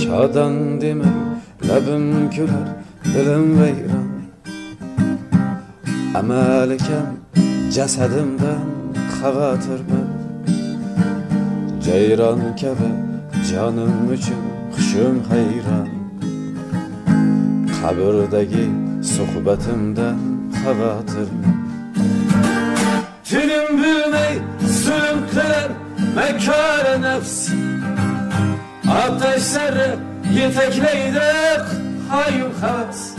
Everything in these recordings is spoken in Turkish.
Şadan demem, labim güler, dilim veyran. Amalkem cesedimden xavatirman. Ceyran kabi canım üçün kuşum hayran. Kabirdagi suhbatimden xavatirman. Tilim bilmey zulüm kılar mekâr nefs. Ateşleri yetekleydik hayun havas.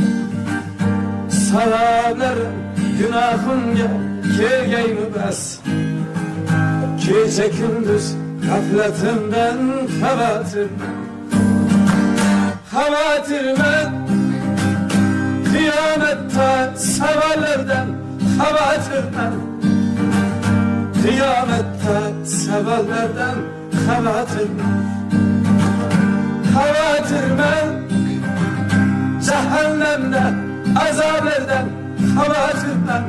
Sahablerim günahınca kelgeymi bas. Gece gündüz gafletimden xavatirman. Xavatirman kıyamette sevallerden xavatirman. Kıyamette sevallerden xavatirman. Xavatirman cehennemde azablerden xavatirman.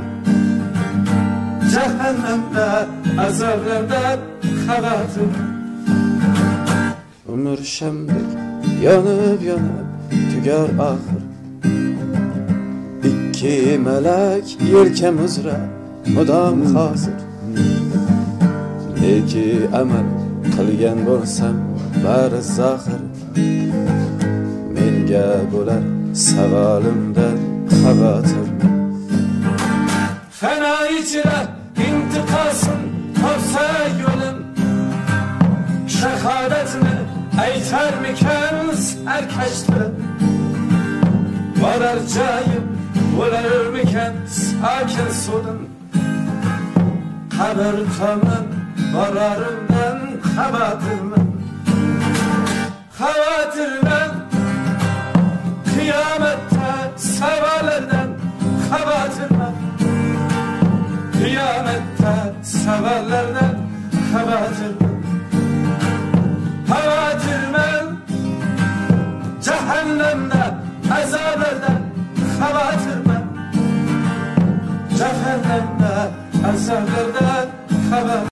Cehennemde azablerden xavatirman. Ömür şemdik yanıp yanıp tüger ahır. İki melek yelkemizre mudam hazır. Neki amel qilgan bo'lsam bari zahir. Menga bo'lar savolimdan xavatirman. Fena ichra intiqosim topsa yo'lim. Shahodatni aytarmikan sarkashtirim. Borar joyim bo'larmikan sakin sudum. Qabr tomon borarimdan xavatirman. Xavatirman kıyamet